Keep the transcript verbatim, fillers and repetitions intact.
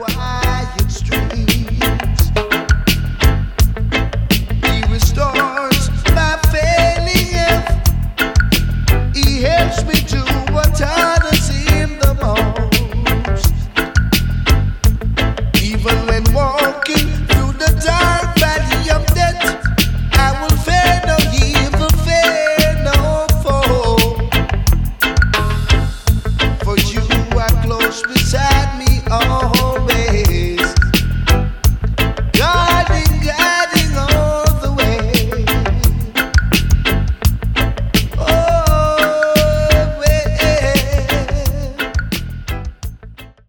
quiet streams. He restores my failing health. He helps me to